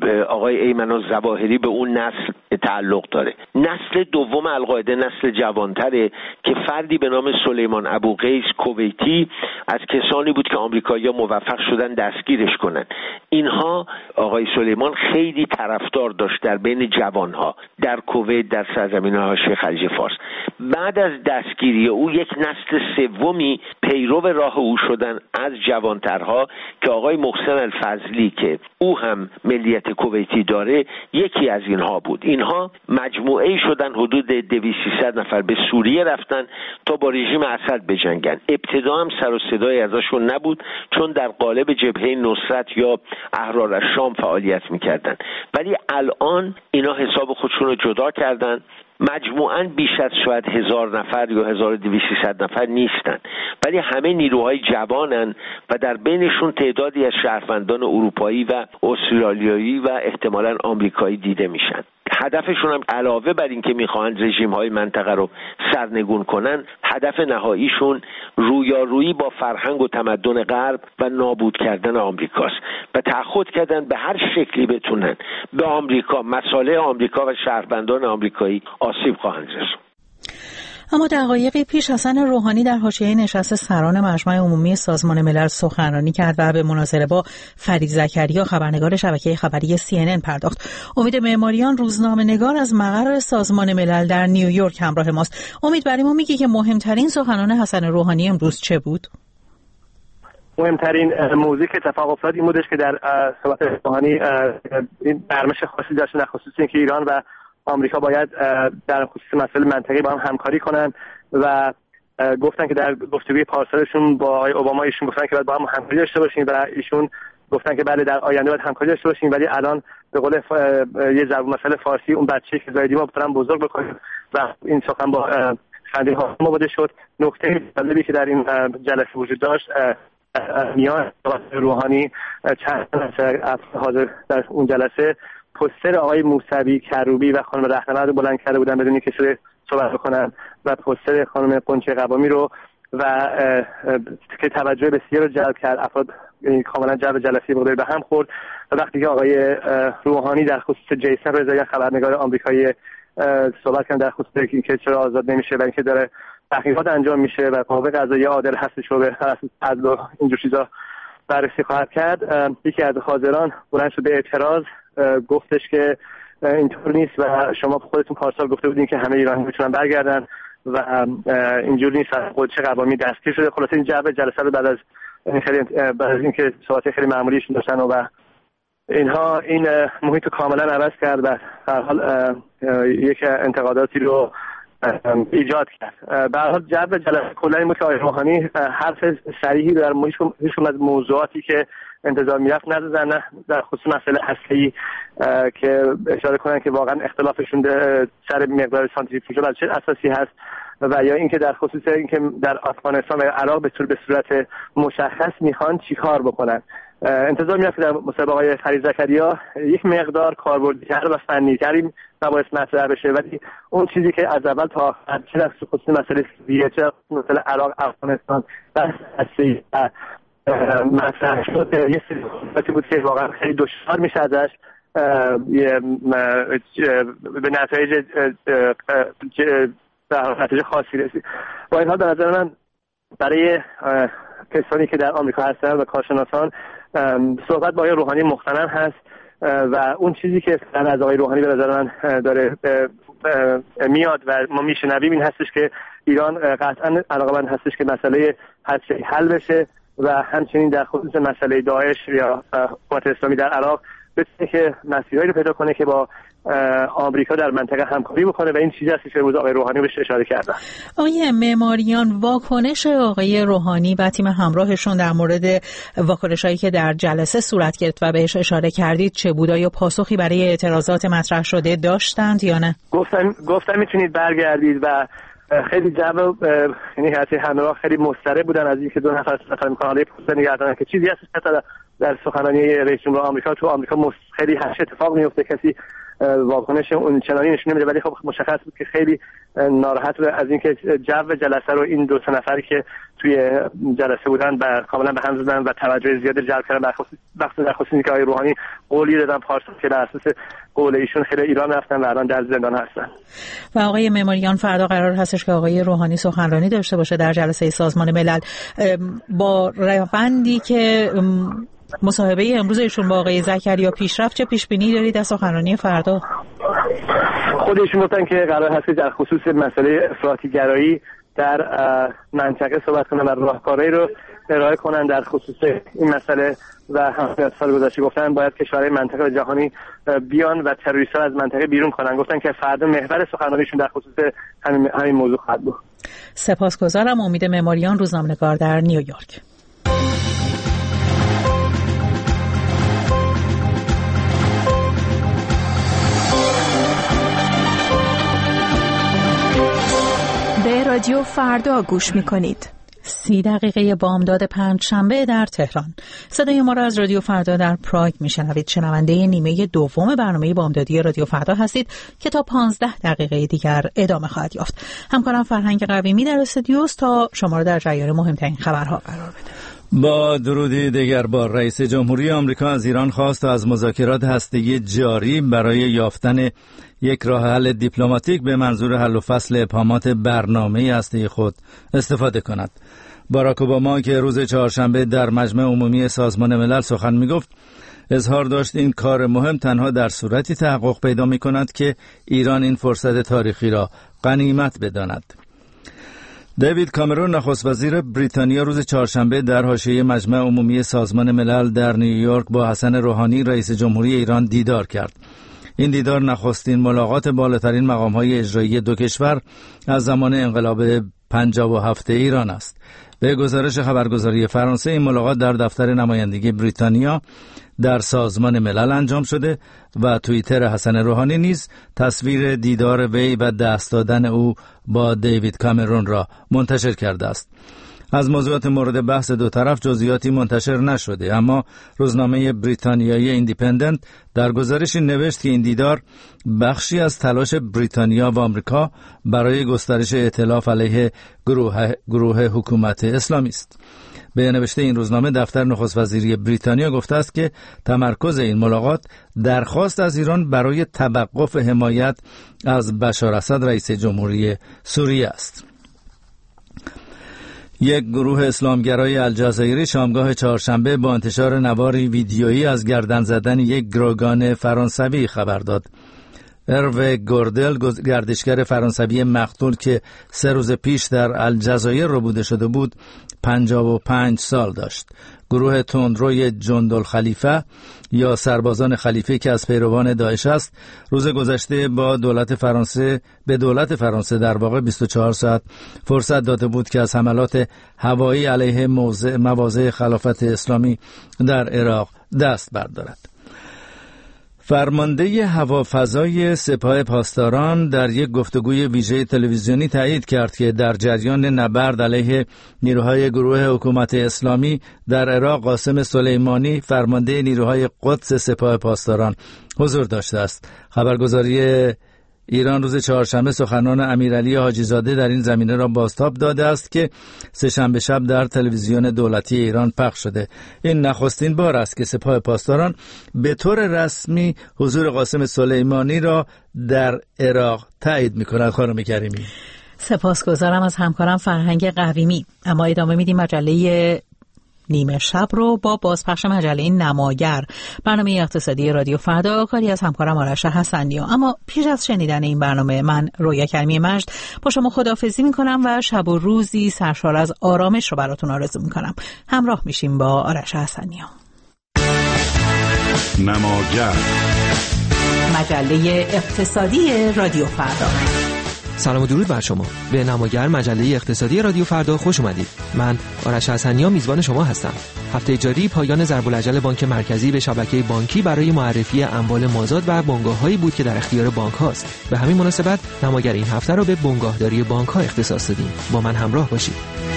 [SPEAKER 5] آقای ایمن الظواهری به اون نسل تعلق داره. نسل دوم القاعده نسل جوانتره که فردی به نام سلیمان ابوقیس کویتی از کسانی بود که آمریکایی‌ها موفق شدن دستگیرش کنن. اینها آقای سلیمان خیلی طرفدار داشت در بین جوانها در کویت، در سرزمین حاشیه خلیج فارس. بعد از دستگیری او یک نسل سومی پیرو راه او شدن از جوانترها که آقای محسن الفضلی که او هم ملیت کویتی داره یکی از اینها بود. اینها مجموعه شدن حدود دویست سیصد نفر به سوریه رفتن تا با رژیم اسد بجنگن. ابتدا هم سر و صدای ازشون نبود چون در قالب جبهه نصرت یا احرار الشام فعالیت میکردن، ولی الان اینا حساب خودشون رو جدا کردن. مجموعاً بیش از شاید هزار نفر یا هزار و دویست سیصد نفر نیستن، ولی همه نیروهای جوانن و در بینشون تعدادی از شهروندان اروپایی و استرالیایی و احتمالاً آمریکایی دیده میشن. هدفشون هم علاوه بر این که میخوان رژیم‌های منطقه رو سرنگون کنن، هدف نهاییشون رویارویی با فرهنگ و تمدن غرب و نابود کردن آمریکاست و تعهد کردن به هر شکلی بتونن به آمریکا، مصالح آمریکا و شهروندان آمریکایی آسیب خواهند رسوند.
[SPEAKER 1] اما دقایقی پیش حسن روحانی در حاشیه نشست سران مجمع عمومی سازمان ملل سخنرانی کرد و به مناظره با فرید زکریا خبرنگار شبکه خبری سی ان ان پرداخت. امید معماریان روزنامه‌نگار از مقر سازمان ملل در نیویورک همراه ماست. امید، برای ما میگی که مهمترین سخنان حسن روحانی امروز چه بود؟
[SPEAKER 11] مهمترین موضوعی که اتفاق افتاد این بودش که در صحبت روحانی این برمش خاصی داشت، نه خصوص اینکه ایران و آمریکا باید در خصوص مسائل منطقه‌ای با هم همکاری کنن و گفتن که در گفتگوی پارسالشون با آقای اوباما ایشون گفتن که باید با هم همکاری داشته باشیم و ایشون گفتن که بله در آینده باید همکاری داشته باشیم، ولی الان به قول ف... یه ضرب مسئله فارسی اون بچه‌ای که زایدی ما بتونن بزرگ بکنیم و این سخن با خنده ها مواجه شد. نکته جالبی که در این جلسه وجود داشت میان روحانی چند افراد حاضر در اون جلسه پوستر آقای موسوی کروبی و خانم رهنورد رو بلند کرده بودن بدون کسی صحبت بکنن و پوستر خانم قنچه قوامی رو و که توجه بسیار رو جلب کرد. افراد کاملا جو جلسه مقداری به هم خورد و وقتی که آقای روحانی در خصوص جیسن رضایی خبرنگار آمریکایی صحبت کردن در خصوص اینکه چرا آزاد نمیشه و اینکه داره تحقیقات انجام میشه و قوه قضاییه عادل هستش رو به اساس عدل و اینجور چیزا بررسی خواهد کرد، یکی از حاضران بلند شد به اعتراض، گفتش که اینطور نیست و شما خودتون پارسال گفته بودین که همه ایرانی میتونن برگردن و اینجوری نیست. قدچه قوامی دستگیر شده. خلاصه این جو جلسه رو بعد از خیلی بعد از اینکه صحبت خیلی معمولیشون داشتن و اینها این محیط رو کاملا عوض کرد و در حال یک انتقاداتی رو ایجاد کرد. به هر حال جو جلسه کلا این بود که آقای روحانی حرف صریحی در هیچ از موضوعاتی که انتظار میرفت نزدن، نه در خصوص مسئله هسته‌ای که اشاره کنن که واقعا اختلافشون سر مقدار سانتریفیوژ بر چه اساسی هست و یا اینکه در خصوص اینکه در افغانستان و عراق به طور به صورت مشخص میخوان چیکار بکنن. انتظار میرفت در مصاحبه آقای فرید زکریا یک مقدار کاربردی‌تر و فنی‌تر این مباحث مطرح بشه، ولی اون چیزی که از اول تا آخر چه در خصوص مسئله سوریه، چه مسئله عراق، افغانستان بحث هسته‌ای مطرح شد، یه سری بود که واقعا خیلی دشوار میشه ازش به نتایج نتایج خاصی رسید. با این حال به نظر من برای کسانی که در آمریکا هستن و کارشناسان صحبت با آقای روحانی مختنم هست و اون چیزی که از آقای روحانی به نظر من داره میاد و ما میشنویم این هستش که ایران قطعا علاقه‌مند هستش که مسئله هسته‌ای حل بشه و همچنین در خصوص مسئله داعش یا حکومت اسلامی در عراق بتونه که مسیرهایی رو پیدا کنه که با آمریکا در منطقه همکاری بکنه و این چیزی هست که امروز آقای روحانی بهش اشاره کردن.
[SPEAKER 1] آقای معماریان، واکنش آقای روحانی و تیم همراهشون در مورد واکنشایی که در جلسه صورت گرفت و بهش اشاره کردید چه بود؟ یا پاسخی برای اعتراضات مطرح شده داشتند یا نه؟
[SPEAKER 11] گفتم گفتم میتونید برگردید و خیلی جو یعنی حتی همراه خیلی مضطرب بودن از اینکه دو نفر سفر می‌کنن علیه پوست نگردن که چیزی هست که در سخنرانی رئیس جمهور آمریکا تو آمریکا خیلی هش اتفاق میفته، کسی واکنش اون چنانی نشون نمیده، ولی خب مشخص بود که خیلی ناراحت بود از اینکه جو جلسه رو این دو سه نفری که توی جلسه بودن و کاملا به هم زدن و توجه زیاد جلب کردن وقتی در خصوصی که آقای روحانی قولی دادن پارسال که در اساس قول ایشون خیلی ایران رفتن و الان در زندان هستن.
[SPEAKER 1] و آقای مماریان فردا قرار هستش که آقای روحانی سخنرانی داشته باشه در جلسه سازمان ملل. با روندی که مصاحبه امروز ایشون با آقای زکریا پیشرفت، چه پیش بینی دارید از سخنرانی فردا؟
[SPEAKER 11] خودشون گفتن که قرار هست در خصوص مسئله افراطی گرایی در منطقه صحبت کنن و راهکارهایی رو ارائه کنن در خصوص این مسئله و همه سال گذشته گفتن باید کشورهای منطقه و جهانی بیان و تروریست‌ها از منطقه بیرون کنن. گفتن که فردا محور سخنرانیشون در خصوص همین همین موضوع خواهد بود.
[SPEAKER 1] سپاسگزارم. امید مماریان، روزنامه‌نگار در نیویورک.
[SPEAKER 12] به رادیو فردا گوش می‌کنید.
[SPEAKER 1] سی دقیقه بامداد پنج شنبه در تهران. صدای ما را از رادیو فردا در پراگ میشنوید. شنونده نیمه دوم برنامه بامدادی رادیو فردا هستید که تا پانزده دقیقه دیگر ادامه خواهد یافت. همکارم فرهنگ قویمی در استودیوست تا شما را در جریان مهمترین خبرها قرار بده.
[SPEAKER 2] با درودی دیگر بار، رئیس جمهوری آمریکا از ایران خواست تا از مذاکرات هسته‌ای جاری برای یافتن یک راه حل دیپلماتیک به منظور حل و فصل ابهامات برنامه هسته‌ای خود استفاده کند. باراک اوباما که روز چهارشنبه در مجمع عمومی سازمان ملل سخن می‌گفت، اظهار داشت این کار مهم تنها در صورتی تحقق پیدا می‌کند که ایران این فرصت تاریخی را غنیمت بداند. دیوید کامرون نخست وزیر بریتانیا روز چهارشنبه در حاشیه مجمع عمومی سازمان ملل در نیویورک با حسن روحانی رئیس جمهوری ایران دیدار کرد. این دیدار نخستین ملاقات بالاترین مقام‌های اجرایی دو کشور از زمان انقلاب پنجاه و هفت ایران است. به گزارش خبرگزاری فرانسه این ملاقات در دفتر نمایندگی بریتانیا در سازمان ملل انجام شده و توییتر حسن روحانی نیز تصویر دیدار وی و دست دادن او با دیوید کامرون را منتشر کرده است. از موضوعات مورد بحث دو طرف جزئیاتی منتشر نشده، اما روزنامه بریتانیایی ایندیپندنت در گزارشی نوشت که این دیدار بخشی از تلاش بریتانیا و آمریکا برای گسترش ائتلاف علیه گروه, گروه حکومت اسلامی است. به نوشته این روزنامه دفتر نخست وزیری بریتانیا گفته است که تمرکز این ملاقات درخواست از ایران برای توقف حمایت از بشار اسد رئیس جمهوری سوریه است. یک گروه اسلامگرای الجزایری شامگاه چهارشنبه با انتشار نواری ویدیویی از گردن زدن یک گروگان فرانسوی خبر داد. اروه گوردل، گردشگر فرانسوی مقتول که سه روز پیش در الجزایر ربوده شده بود، پنجاه و پنج سال داشت. گروه تندروی جندالخلیفه یا سربازان خلیفه که از پیروان داعش است، روز گذشته با دولت فرانسه به دولت فرانسه در واقع بیست و چهار ساعت فرصت داده بود که از حملات هوایی علیه موضع مواضع خلافت اسلامی در عراق دست بردارد. فرمانده هوافضای سپاه پاسداران در یک گفتگوی ویژه تلویزیونی تایید کرد که در جریان نبرد علیه نیروهای گروه حکومت اسلامی در عراق قاسم سلیمانی فرمانده نیروهای قدس سپاه پاسداران حضور داشته است. خبرگزاری ایران روز چهارشنبه سخنان امیرعلی حاجی زاده در این زمینه را بازتاب داده است که سه‌شنبه شب در تلویزیون دولتی ایران پخش شده. این نخستین بار است که سپاه پاسداران به طور رسمی حضور قاسم سلیمانی را در عراق تایید می‌کند. خانم کریمی،
[SPEAKER 1] سپاسگزارم از همکارم فرهنگ قویمی. اما ادامه میدیم مجله نیمه شب رو با بازپخش مجله نماگر، برنامه اقتصادی رادیو فردا، کاری از همکارم آرش حسنی‌ها. اما پیش از شنیدن این برنامه من رویا کریمی مجد با شما خداحافظی میکنم و شب و روزی سرشار از آرامش رو براتون آرزو میکنم. همراه میشیم با آرش حسنی‌ها.
[SPEAKER 6] نماگر،
[SPEAKER 1] مجله اقتصادی رادیو فردا.
[SPEAKER 13] سلام و درود بر شما. به نماگر مجله اقتصادی رادیو فردا خوش اومدید. من آرش حسنی‌ها میزبان شما هستم. هفته جاری پایان ضرب العجل بانک مرکزی به شبکه بانکی برای معرفی اموال مازاد و بنگاه‌هایی بود که در اختیار بانک هاست. به همین مناسبت نماگر این هفته رو به بنگاهداری بانک ها اختصاص دادیم. با من همراه باشید.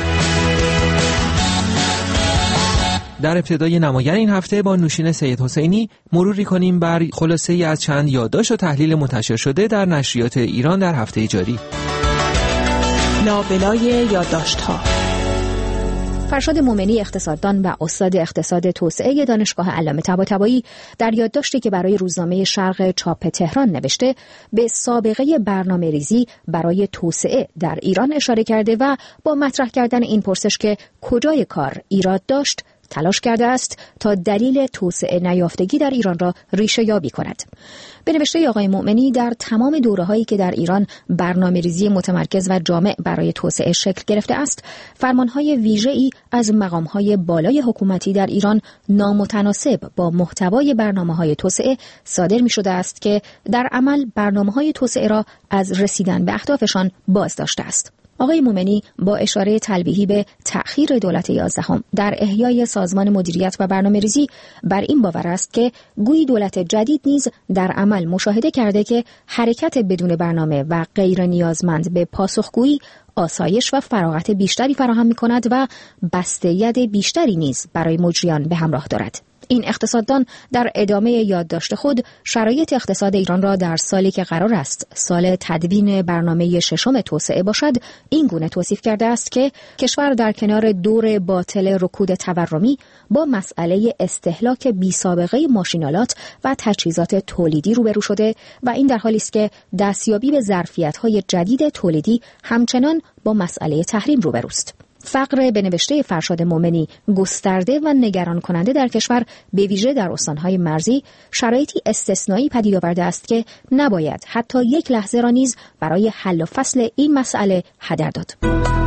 [SPEAKER 13] در ابتدای نماگر این هفته با نوشین سید حسینی مروری کنیم بر خلاصه‌ای از چند یادداشت و تحلیل منتشر شده در نشریات ایران در هفته جاری.
[SPEAKER 12] لابلای یادداشت‌ها.
[SPEAKER 14] فرشاد مومنی اقتصاددان و استاد اقتصاد توسعه دانشگاه علامه طباطبایی در یادداشتی که برای روزنامه شرق چاپ تهران نوشته به سابقه برنامه‌ریزی برای توسعه در ایران اشاره کرده و با مطرح کردن این پرسش که کجای کار ایراد داشت تلاش کرده است تا دلیل توسعه نیافتگی در ایران را ریشه یابی کند. به نوشته آقای مومنی در تمام دوره‌هایی که در ایران برنامه‌ریزی متمرکز و جامع برای توسعه شکل گرفته است، فرمان‌های ویژه‌ای از مقام‌های بالای حکومتی در ایران نامتناسب با محتوای برنامه‌های توسعه صادر می‌شده است که در عمل برنامه‌های توسعه را از رسیدن به اهدافشان باز داشته است. آقای مومنی با اشاره تلویحی به تأخیر دولت یازدهم در احیای سازمان مدیریت و برنامه‌ریزی بر این باور است که گویی دولت جدید نیز در عمل مشاهده کرده که حرکت بدون برنامه و غیر نیازمند به پاسخگویی آسایش و فراغت بیشتری فراهم می‌کند و بسته‌ید بیشتری نیز برای مجریان به همراه دارد. این اقتصاددان در ادامه یادداشت خود شرایط اقتصاد ایران را در سالی که قرار است سال تدوین برنامه ششم توسعه باشد این گونه توصیف کرده است که کشور در کنار دور باطل رکود تورمی با مسئله استهلاک بی‌سابقه ماشینالات و تجهیزات تولیدی روبرو شده و این در حالی است که دستیابی به ظرفیت‌های جدید تولیدی همچنان با مسئله تحریم روبروست. فقر به نوشته فرشاد مومنی گسترده و نگران کننده در کشور به ویژه در استانهای مرزی شرایطی استثنایی پدید آورده است که نباید حتی یک لحظه را نیز برای حل و فصل این مسئله هدر داد.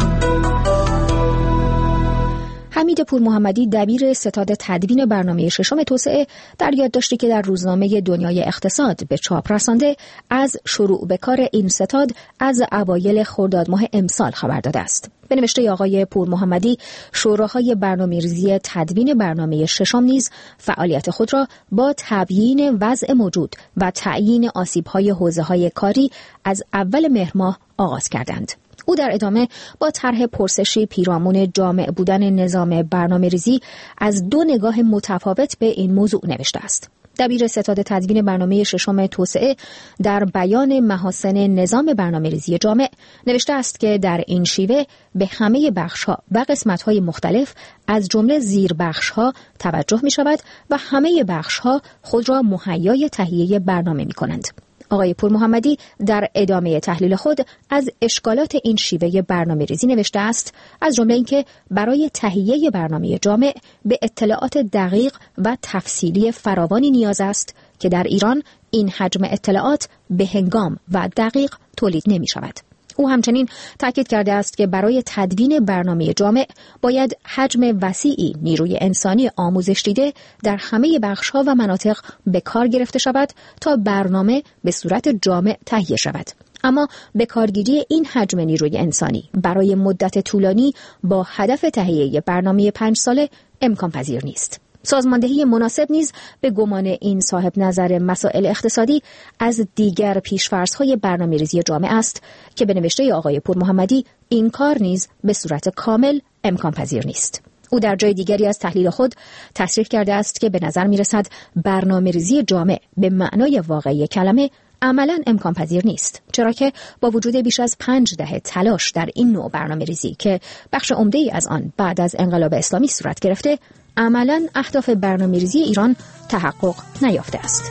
[SPEAKER 14] حمید پور محمدی دبیر ستاد تدوین برنامه ششم توسعه در یادداشتی که در روزنامه دنیای اقتصاد به چاپ رسانده از شروع به کار این ستاد از اوایل خرداد ماه امسال خبر داده است. به نوشته آقای پور محمدی شوراهای برنامه‌ریزی تدوین برنامه ششم نیز فعالیت خود را با تبیین وضع موجود و تعیین آسیب‌های حوزه‌های کاری از اول مهر ماه آغاز کردند. او در ادامه با طرح پرسشی پیرامون جامع بودن نظام برنامه‌ریزی از دو نگاه متفاوت به این موضوع نوشته است. دبیر ستاد تدوین برنامه ششم توسعه در بیان محاسن نظام برنامه‌ریزی جامع نوشته است که در این شیوه به همه بخش‌ها و قسمت‌های مختلف از جمله زیر بخش‌ها توجه می‌شود و همه بخش‌ها خود را مهیای تهیه برنامه می‌کنند. آقای پور محمدی در ادامه تحلیل خود از اشکالات این شیوه برنامه‌ریزی نوشته است، از جمله اینکه برای تهیه برنامه جامع به اطلاعات دقیق و تفصیلی فراوانی نیاز است که در ایران این حجم اطلاعات به هنگام و دقیق تولید نمی شود. او همچنین تاکید کرده است که برای تدوین برنامه جامع باید حجم وسیعی نیروی انسانی آموزش دیده در همه بخش‌ها و مناطق به کار گرفته شود تا برنامه به صورت جامع تهیه شود. اما به کارگیری این حجم نیروی انسانی برای مدت طولانی با هدف تهیه برنامه پنج ساله امکان پذیر نیست. سازماندهی مناسب نیز به گمان این صاحب نظر مسائل اقتصادی از دیگر پیش‌فرض‌های برنامه‌ریزی جامع است که به نوشته آقای پور محمدی این کار نیز به صورت کامل امکان پذیر نیست. او در جای دیگری از تحلیل خود تصریح کرده است که به نظر می‌رسد برنامه‌ریزی جامع به معنای واقعی کلمه عملاً امکان پذیر نیست، چرا که با وجود بیش از پنج دهه تلاش در این نوع برنامه‌ریزی که بخش عمده‌ای از آن بعد از انقلاب اسلامی صورت گرفته، عملاً اهداف برنامه‌ریزی ایران تحقق نیافته است.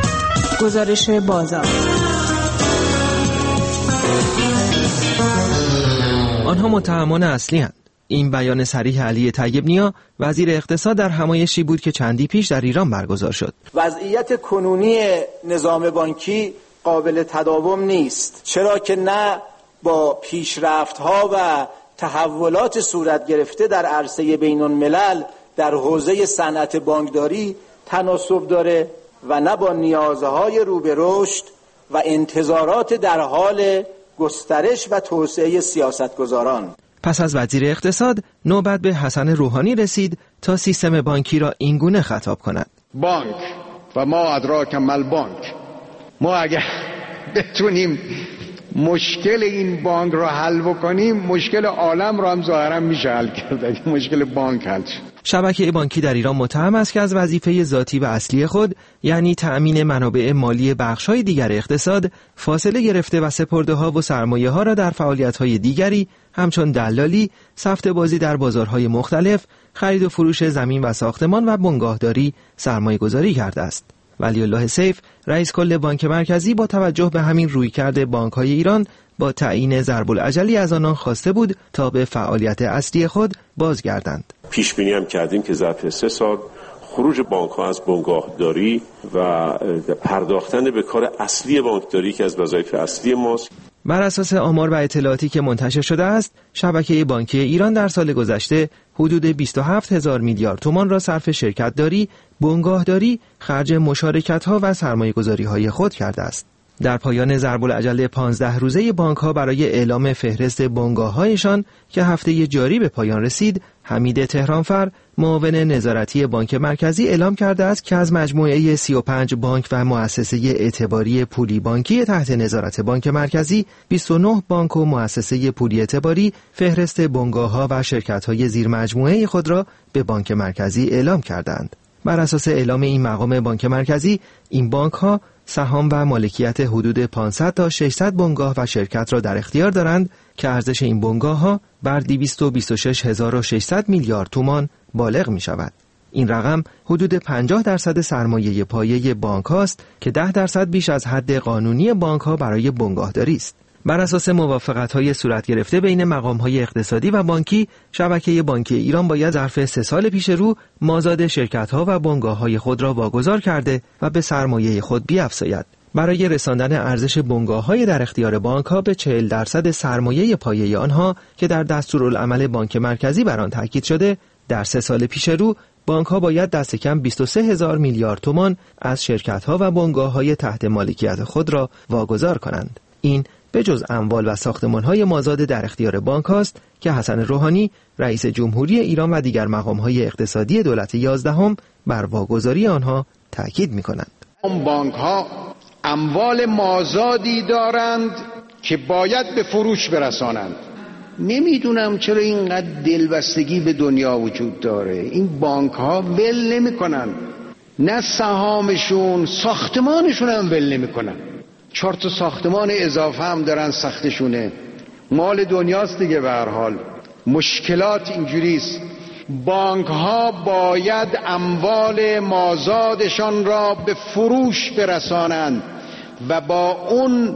[SPEAKER 12] گزارش بازار.
[SPEAKER 13] آنها متهمان اصلی هستند. این بیان صریح علی طیب نیا وزیر اقتصاد در همایشی بود که چندی پیش در ایران برگزار شد.
[SPEAKER 15] وضعیت کنونی نظام بانکی قابل تداوم نیست، چرا که نه با پیشرفت‌ها و تحولات صورت گرفته در عرصه بین‌الملل در حوزه صنعت بانکداری تناسب داره و نه با نیازهای رو به رشد و انتظارات در حال گسترش و توسعه سیاستگزاران.
[SPEAKER 13] پس از وزیر اقتصاد نوبت به حسن روحانی رسید تا سیستم بانکی را اینگونه خطاب کند.
[SPEAKER 16] بانک و ما ادراک مل بانک، ما اگر بتونیم مشکل این بانک را حل بکنیم، مشکل عالم را هم ظاهرا میشه حل کرد. مشکل بانک حل شد.
[SPEAKER 13] شبکه بانکی در ایران متهم است که از وظیفه ذاتی و اصلی خود، یعنی تأمین منابع مالی بخش‌های دیگر اقتصاد، فاصله گرفته و سپرده‌ها و سرمایه‌ها را در فعالیت‌های دیگری همچون دلالی، سفته بازی در بازارهای مختلف، خرید و فروش زمین و ساختمان و بنگاهداری سرمایه گذاری کرده است. ولی الله سیف، رئیس کل بانک مرکزی، با توجه به همین رویکرد بانک‌های ایران با تعیین ضرب العجلی از آنان خواسته بود تا به فعالیت اصلی خود بازگردند.
[SPEAKER 17] پیش بینی هم کردیم که ظرف سه سال خروج بانک‌ها از بنگاهداری و پرداختن به کار اصلی بانکداری که از وظایف اصلی ماست.
[SPEAKER 13] بر اساس آمار و اطلاعاتی که منتشر شده است، شبکه بانکی ایران در سال گذشته حدود بیست و هفت هزار میلیارد تومان را صرف شرکت داری، بنگاهداری، خرج مشارکت‌ها و سرمایه‌گذاری‌های خود کرده است. در پایان ضرب العجل پانزده روزه بانک‌ها برای اعلام فهرست بنگاه‌هایشان که هفته جاری به پایان رسید، حمید تهرانفر، معاون نظارتی بانک مرکزی، اعلام کرده است که از مجموعه سی و پنج بانک و مؤسسه اعتباری پولی بانکی تحت نظارت بانک مرکزی، بیست و نه بانک و مؤسسه پولی اعتباری فهرست بنگاه‌ها و شرکت‌های زیر مجموعه خود را به بانک مرکزی اعلام کردند. بر اساس اعلام این مقام بانک مرکزی، این بانک‌ها سهام و مالکیت حدود پانصد تا ششصد بنگاه و شرکت را در اختیار دارند که ارزش این بنگاه‌ها بر دویست و بیست و شش هزار و ششصد میلیارد تومان بالغ می شود. این رقم حدود پنجاه درصد سرمایه پایه بانک هاست که ده درصد بیش از حد قانونی بانک ها برای بنگاهداری است. بر اساس موافقت‌های صورت گرفته بین مقام‌های اقتصادی و بانکی، شبکه بانکی ایران باید ظرف سه سال پیش رو مازاد شرکت‌ها و بنگاه‌های خود را واگذار کرده و به سرمایه خود بیفزاید. برای رساندن ارزش بنگاه‌های در اختیار بانک‌ها به چهل درصد سرمایه پایه آنها که در دستورالعمل بانک مرکزی بر آن تاکید شده، در سه سال پیش رو بانک‌ها باید دست کم بیست و سه هزار میلیارد تومان از شرکت‌ها و بنگاه‌های تحت مالکیت خود را واگذار کنند. این به جز اموال و ساختمان‌های مازاد در اختیار بانک هاست که حسن روحانی، رئیس جمهوری ایران و دیگر مقام‌های اقتصادی دولت یازدهم بر واگذاری آنها تاکید می‌کنند.
[SPEAKER 16] اون بانک‌ها اموال مازادی دارند که باید به فروش برسانند. نمیدونم چرا اینقدر دلبستگی به دنیا وجود داره. این بانک‌ها ول نمی‌کنن، نه سهامشون، ساختمانشون هم ول نمی‌کنن. چهار تا ساختمان اضافه هم دارن سختشونه. مال دنیاست دیگه. به هر حال مشکلات اینجوریست. بانک ها باید اموال مازادشان را به فروش برسانند و با اون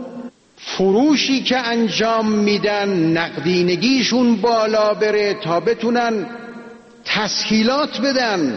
[SPEAKER 16] فروشی که انجام میدن نقدینگیشون بالا بره تا بتونن تسهیلات بدن،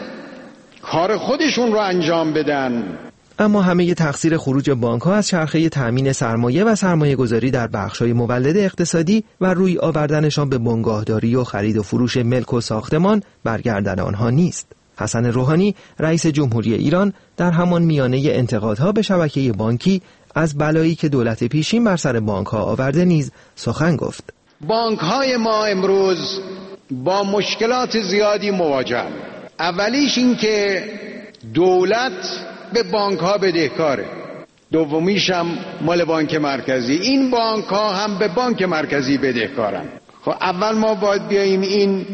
[SPEAKER 16] کار خودشون رو انجام بدن.
[SPEAKER 13] اما همه تقصیر خروج بانک‌ها از چرخه تأمین سرمایه و سرمایه گذاری در بخش‌های مولد اقتصادی و روی آوردنشان به بنگاهداری و خرید و فروش ملک و ساختمان برگردن آنها نیست. حسن روحانی، رئیس جمهوری ایران، در همان میانه انتقادها به شبکه بانکی از بلایی که دولت پیشین بر سر بانک‌ها آورده نیز سخن گفت.
[SPEAKER 16] بانک‌های ما امروز با مشکلات زیادی مواجه‌اند. اولیش این که دولت به بانک ها بدهکاره، دومیش هم مال بانک مرکزی. این بانک ها هم به بانک مرکزی بدهکارن. خب اول ما باید بیاییم این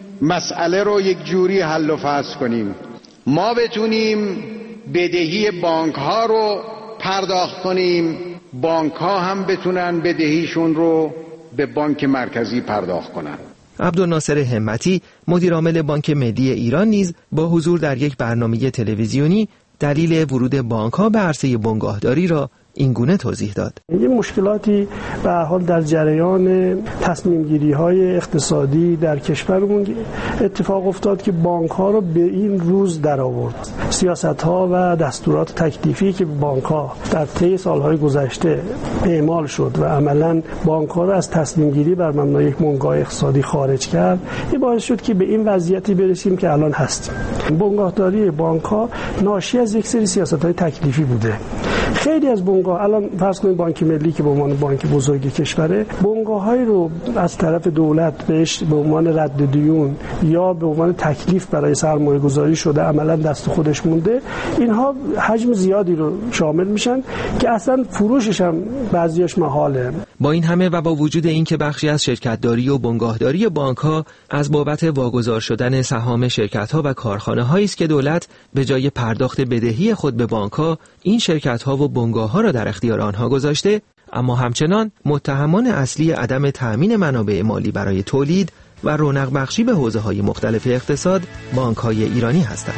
[SPEAKER 16] مسئله رو یک جوری حل و فصل کنیم. ما بتونیم بدهی بانک ها رو پرداخت کنیم، بانک ها هم بتونن بدهیشون رو به بانک مرکزی پرداخت کنن.
[SPEAKER 13] عبدالناصر همتی، مدیرعامل بانک ملی ایران، نیز با حضور در یک برنامه تلویزیونی دلیل ورود بانک‌ها به عرصه بنگاهداری را این گونه توضیح داد.
[SPEAKER 18] یه مشکلاتی به هر حال در جریان تصمیم گیری های اقتصادی در کشورمون اتفاق افتاد که بانک ها رو به این روز در آورد. سیاست ها و دستورات تکلیفی که بانک ها در طی سالهای گذشته اعمال شد و عملاً بانک ها رو از تصمیم گیری بر مبنای یک بنگاه اقتصادی خارج کرد، این باعث شد که به این وضعیتی برسیم که الان هستیم. بنگاهداری بانک ها ناشی از یک سری سیاست های تکلیفی بوده. خیلی از بنگاه، الان فرض کنید بانک ملی که به عنوان بانک بزرگ کشوره، بنگاه‌هایی رو از طرف دولت بهش به عنوان رد دیون یا به عنوان تکلیف برای سرمایه‌گذاری شده عملاً دست خودش مونده، اینها حجم زیادی رو شامل میشن که اصلا فروشش هم بعضیاش محاله.
[SPEAKER 13] با این همه و با وجود اینکه بخشی از شرکت‌داری و بنگاهداری بانک‌ها از بابت واگذار شدن سهام شرکت‌ها و کارخانه‌هایی است که دولت به جای پرداخت بدهی خود به بانک‌ها این شرکت‌ها و بنگاه‌ها را در اختیار آنها گذاشته، اما همچنان متهمان اصلی عدم تأمین منابع مالی برای تولید و رونق بخشی به حوزه‌های مختلف اقتصاد بانک‌های ایرانی هستند.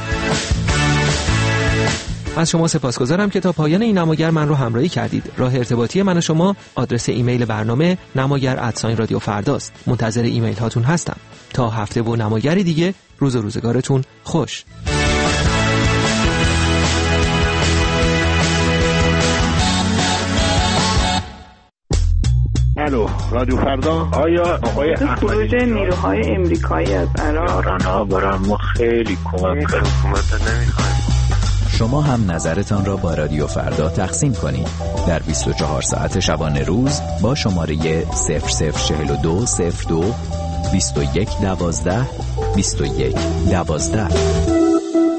[SPEAKER 13] از شما سپاسگزارم که تا پایان این نماگر من رو همراهی کردید. راه ارتباطی من و شما آدرس ایمیل برنامه نماگر ات رادیو فرداست. منتظر ایمیل هاتون هستم. تا هفته و نماگری دیگه، روز و روزگارتون خوش.
[SPEAKER 19] الو، رادیو فردا. آیا آقای
[SPEAKER 20] خروج نیروهای امریکایی از عراق
[SPEAKER 19] ایران‌ها برای ما خیلی کمک کرد. حکومت نمی‌خوایم.
[SPEAKER 21] شما هم نظرتان را با رادیو فردا تقسیم کنید در بیست و چهار ساعت شبانه روز با شماره صفر صفر چهل و دو صفر دو بیست و یک دوازده بیست و یک دوازده.